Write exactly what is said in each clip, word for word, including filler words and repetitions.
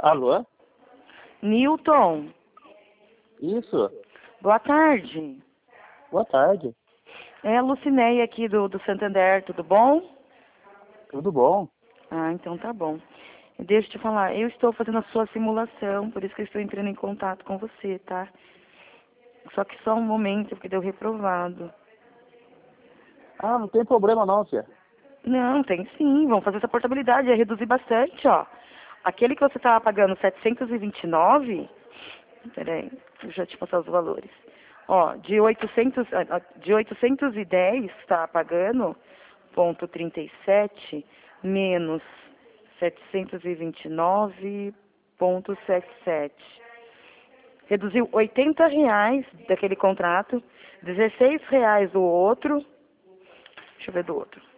Alô? Newton, Isso. boa tarde. Boa tarde. É a Lucinéia aqui do, do Santander, tudo bom? Tudo bom? Ah, então tá bom. Deixa eu te falar, eu estou fazendo a sua simulação, por isso que eu estou entrando em contato com você, tá? Só que só um momento, porque deu reprovado. Ah, não tem problema não, tia. Não, tem sim, vamos fazer essa portabilidade, é reduzir bastante, ó. Aquele que você estava pagando setecentos e vinte e nove, peraí, deixa eu te passar os valores. Ó, de oitocentos, ah, de oitocentos e dez está pagando, ponto trinta e sete, menos setecentos e vinte e nove, ponto setenta e sete. Reduziu oitenta reais daquele contrato, dezesseis reais do outro. Deixa eu ver do outro.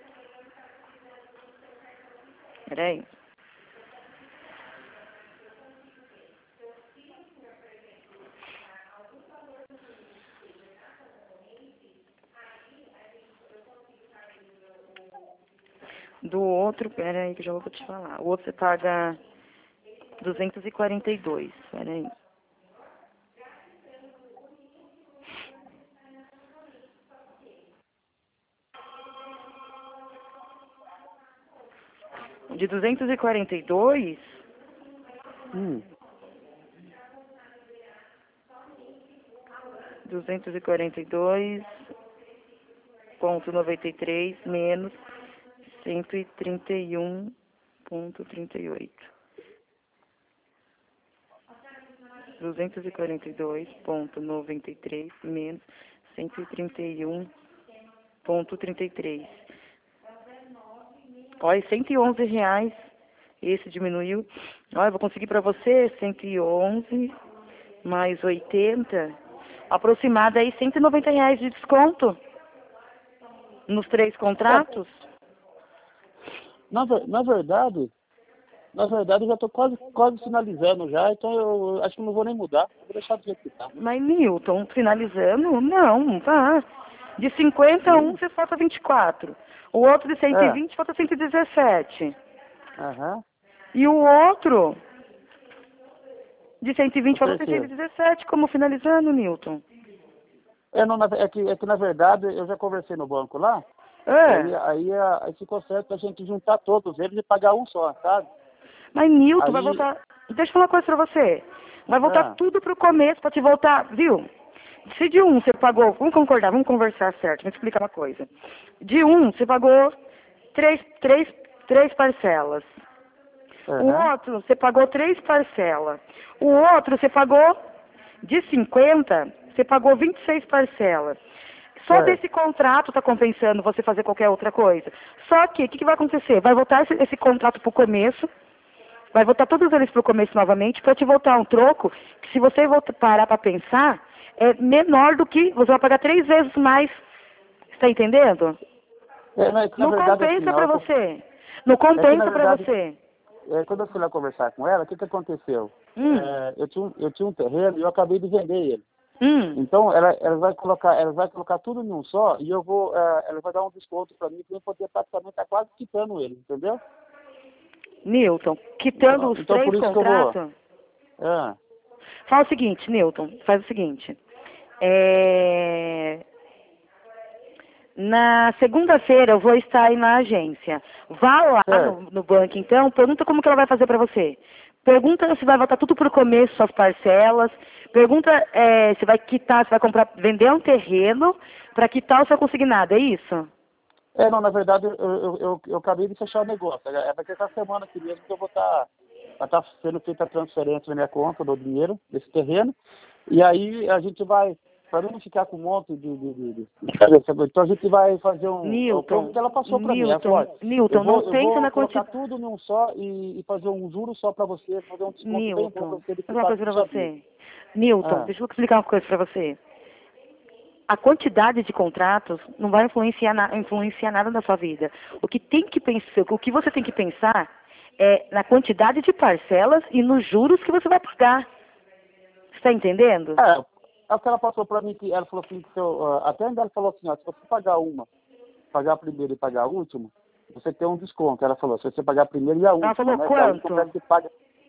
Peraí. Do outro, peraí que eu já vou te falar. O outro você paga duzentos e quarenta e dois, peraí. De duzentos e quarenta e dois, Hum. duzentos e quarenta e dois, ponto noventa e três, menos cento e trinta e um, ponto trinta e oito. duzentos e quarenta e dois, ponto noventa e três, menos cento e trinta e um, ponto trinta e três. Olha, cento e onze reais. Esse diminuiu. Olha, eu vou conseguir para você cento e onze mais oitenta. Aproximado aí cento e noventa reais de desconto. Nos três contratos. Na, ver- na verdade, na verdade eu já estou quase, quase finalizando já, então eu acho que não vou nem mudar. Vou deixar do jeito que tá. Mas, Newton, finalizando? Não, tá. De cinquenta a um, você falta vinte e quatro. O outro de cento e É. vinte falta cento e dezessete. Aham. E o outro de cento e vinte O falta cento e terceiro. dezessete. Como finalizando, Newton? É, não, na- é, que, é que na verdade eu já conversei no banco lá, e É. aí, aí, a- aí ficou certo a gente juntar todos eles e pagar um só, sabe? Mas, Newton, vai Aí, voltar... Deixa eu falar uma coisa pra você. Vai voltar ah, tudo pro começo pra te voltar, viu? Se de um você pagou... Vamos concordar, vamos conversar certo. Vou explicar uma coisa. De um, você pagou três, três, três parcelas. O aham, outro, você pagou três parcelas. O outro, você pagou de cinquenta, você pagou vinte e seis parcelas. Só certo. desse contrato está compensando você fazer qualquer outra coisa. Só que, o que, que vai acontecer? Vai voltar esse, esse contrato para o começo, vai voltar todos eles para o começo novamente, para te voltar um troco, que se você voltar, parar para pensar, é menor do que, você vai pagar três vezes mais. Está entendendo? É, não, é que na Não verdade assim, compensa na para hora que eu, você. Não é que na compensa para verdade, você. é, quando eu fui lá conversar com ela, o que que aconteceu? Hum, É, eu, tinha, um- eu tinha um terreno e eu acabei de vender ele. hum. Então, ela, ela vai colocar, ela vai colocar tudo em um só e eu vou, é, ela vai dar um desconto para mim para eu poder praticamente estar quase quitando ele, entendeu? Newton, quitando Então, os então três por isso que eu vou. contratos, É, fala o seguinte, Newton, faz o seguinte. É... Na segunda-feira eu vou estar aí na agência. Vá lá certo. no, no banco, então, pergunta como que ela vai fazer para você. Pergunta se vai voltar tudo por começo, suas parcelas. Pergunta é, se vai quitar, se vai comprar, vender um terreno para quitar o seu consignado, é isso? É, não, na verdade, eu, eu, eu, eu acabei de fechar o negócio. É, vai ser essa semana aqui mesmo que eu vou estar vai estar sendo feita a transferência na minha conta do dinheiro desse terreno. E aí a gente vai, para não ficar com um monte de, de, de, de- então a gente vai fazer um. É o plano Newton, que ela passou para mim. Ela falou, Newton, olha, eu Newton, não vou, eu pensa vou na colocar quantidade. tudo num só e, e fazer um juro só para você, fazer um desconto bem bom para Newton, você de vou falar uma quitar coisa tudo pra já dia. você. Newton, Ah, deixa eu explicar uma coisa pra você. A quantidade de contratos não vai influenciar, na, influenciar nada na sua vida. O que tem que pensar, o que você tem que pensar é na quantidade de parcelas e nos juros que você vai pagar. Você está entendendo? é, é o que ela passou para mim, que ela falou assim, que se eu, ah, até ainda ela falou assim, ó, se você pagar uma, pagar a primeira e pagar a última, você tem um desconto. Ela falou, se você pagar a primeira e a Ela última, falou né? Que a última quanto? parece que paga.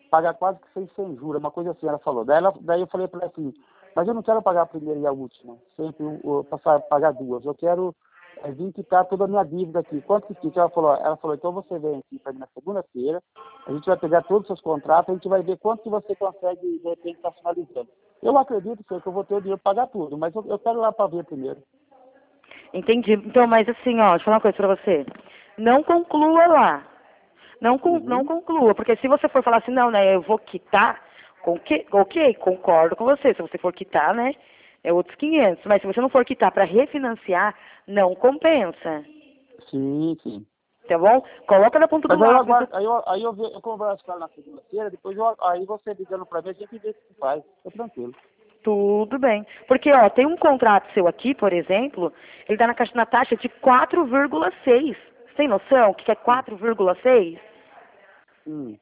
pagar quase que sem, sem juros, uma coisa assim, ela falou. Daí, ela, daí eu falei para ela assim, mas eu não quero pagar a primeira e a última, sempre uh, passar, pagar duas, eu quero é, vir quitar toda a minha dívida aqui. Quanto que fica? Ela falou, ela falou, então você vem aqui para mim na segunda-feira, a gente vai pegar todos os seus contratos, a gente vai ver quanto que você consegue, de repente, estar finalizando. Eu acredito, senhor, que eu vou ter o dinheiro para pagar tudo, mas eu, eu quero ir lá para ver primeiro. Entendi. Então, mas assim, ó, deixa eu falar uma coisa pra você. Não conclua lá. Não, con- não Uhum. conclua, porque se você for falar assim, não, né, eu vou quitar, com que, ok, concordo com você. Se você for quitar, né, é outros quinhentos. Mas se você não for quitar para refinanciar, não compensa. Sim, sim. Tá bom? Coloca na ponta do Mas aí eu lápis. aguardo, aí eu, aí eu, ve- eu converso com ela na segunda-feira, depois eu, aí você ligando para mim, a gente vê o que faz. Tô tranquilo. Tudo bem. Porque, ó, tem um contrato seu aqui, por exemplo, ele tá na, caixa- na taxa de quatro vírgula seis. Você tem noção o que que é Hum. quatro vírgula seis? Hum.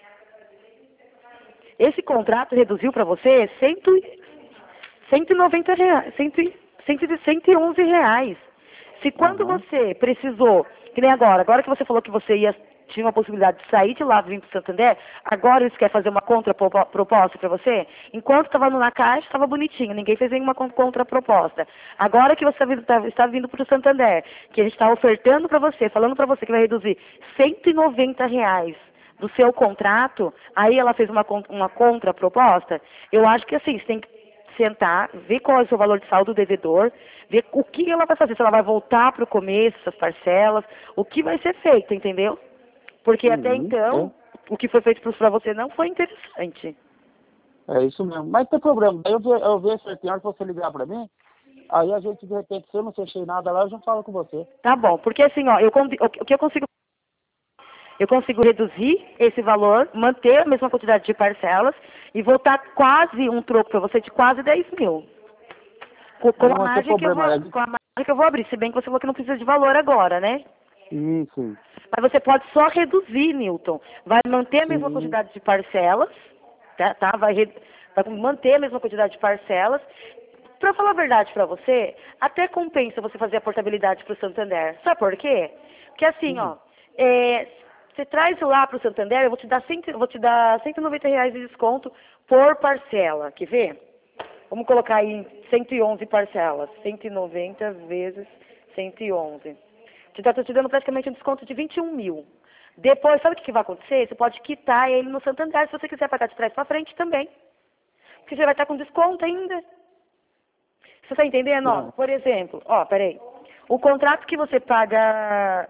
Esse contrato reduziu para você cento, cento e noventa reais, cem, cento e onze reais. Se quando Aham. você precisou, que nem agora, agora que você falou que você ia, tinha uma possibilidade de sair de lá vir para o Santander, agora eles querem fazer uma contraproposta para você? Enquanto estava na caixa, estava bonitinho, ninguém fez nenhuma con- contraproposta. Agora que você está vindo, tá- está vindo para o Santander, que a gente está ofertando para você, falando para você que vai reduzir cento e noventa reais do seu contrato, aí ela fez uma, con- uma contraproposta, eu acho que assim, você tem que sentar, ver qual é o seu valor de saldo do devedor, ver o que ela vai fazer, se ela vai voltar para o começo, essas parcelas, o que vai ser feito, entendeu? Porque até Uhum. então, o que foi feito para você não foi interessante. É, é isso mesmo. Mas não tem problema. Aí eu, ve- eu vejo certinho, que você ligar para mim, aí a gente, de repente, se eu não fechei nada lá, eu já falo com você. Tá bom, porque assim, ó, eu, con- o que eu consigo Eu consigo reduzir esse valor, manter a mesma quantidade de parcelas e voltar quase um troco para você de quase dez mil. Com, com a Não vai ter margem que eu vou, problema. É, com a margem que eu vou abrir, se bem que você falou que não precisa de valor agora, né? sim, sim. Mas você pode só reduzir, Newton. Vai manter a mesma Sim. quantidade de parcelas, tá? tá? Vai, re- vai manter a mesma quantidade de parcelas. Para falar a verdade para você, até compensa você fazer a portabilidade para o Santander. Sabe por quê? Porque assim, ó, Hum. é, você traz lá para o Santander, eu vou te dar cem, eu vou te dar cento e noventa reais de desconto por parcela. Quer ver? Vamos colocar aí cento e onze parcelas. cento e noventa vezes cento e onze. Te tá te dando praticamente um desconto de vinte e um mil. Depois, sabe o que, que vai acontecer? Você pode quitar ele no Santander, se você quiser pagar de trás para frente também. Porque você vai estar com desconto ainda. Você está entendendo? Ó, É. por exemplo, ó, peraí. O contrato que você paga.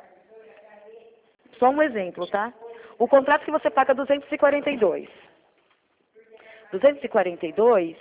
Só um exemplo, tá? O contrato que você paga duzentos e quarenta e dois. duzentos e quarenta e dois,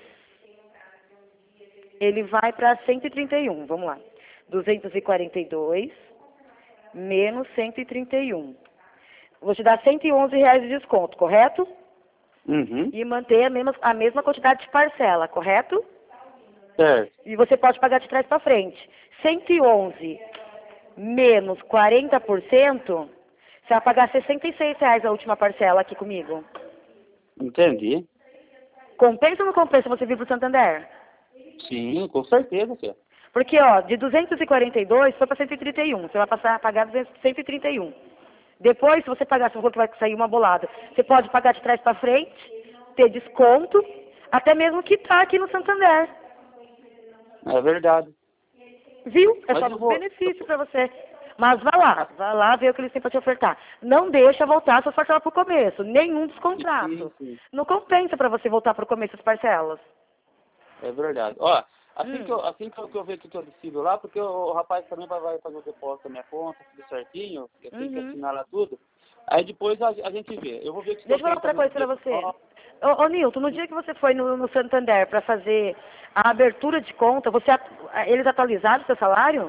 ele vai para cento e trinta e um. Vamos lá. duzentos e quarenta e dois menos cento e trinta e um. Vou te dar cento e onze reais de desconto, correto? Uhum. E manter a mesma, a mesma quantidade de parcela, correto? Certo. E você pode pagar de trás para frente. cento e onze menos quarenta por cento, você vai pagar sessenta e seis reais a última parcela aqui comigo. Entendi. Compensa ou não compensa você vir para o Santander? Sim, com certeza, senhor. Porque, ó, de duzentos e quarenta e dois foi para cento e trinta e um. Você vai passar a pagar cento e trinta e um. Depois, se você pagar, se for que vai sair uma bolada, você pode pagar de trás para frente, ter desconto, até mesmo quitar aqui no Santander. É verdade. Viu? É Mas só eu um vou. benefício para você. Mas vá lá, vá lá ver o que eles têm para te ofertar. Não deixa voltar suas parcelas para o começo, nenhum dos Sim, contratos. sim. Não compensa para você voltar para o começo as parcelas. É verdade. Ó, assim, Hum. que, eu, assim que, eu, que eu ver que eu decido lá, porque o, o rapaz também vai, vai fazer o depósito da minha conta, tudo certinho, eu tenho que Uhum. assinar lá tudo. Aí depois a, a gente vê. Eu vou ver que Deixa eu falar outra coisa para você. Ô, ô Nilton, no dia que você foi no, no Santander para fazer a abertura de conta, você, atu- eles atualizaram o seu salário?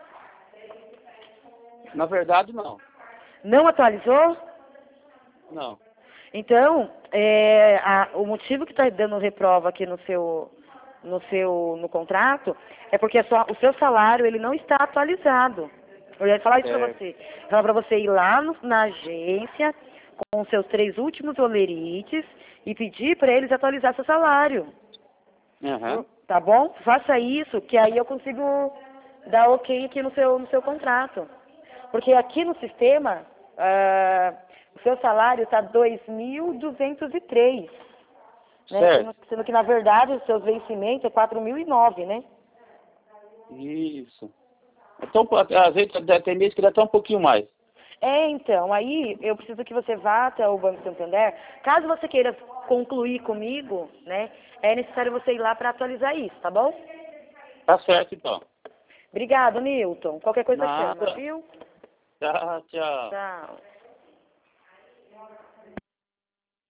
Na verdade, não. Não atualizou? Não. Então, é, a- o motivo que está dando reprova aqui no seu, no seu, no contrato é porque a sua- o seu salário ele não está atualizado. Eu ia falar isso para Certo. você. Falar para você ir lá no- na agência com os seus três últimos olerites e pedir para eles atualizar seu salário. Aham. Tá bom? Faça isso, que aí eu consigo dar ok aqui no seu, no seu contrato. Porque aqui no sistema, ah, o seu salário está dois mil duzentos e três. Né? Certo. Sendo, sendo que, na verdade, os seus vencimentos é quatro mil e nove, né? Isso. Então, às vezes, tem mês que dá até um pouquinho mais. É, então, aí eu preciso que você vá até o Banco Santander. Caso você queira concluir comigo, né, é necessário você ir lá para atualizar isso, tá bom? Tá certo, então. Obrigado, Nilton. Qualquer coisa chama, Nada. viu? Tchau, tchau. Tchau.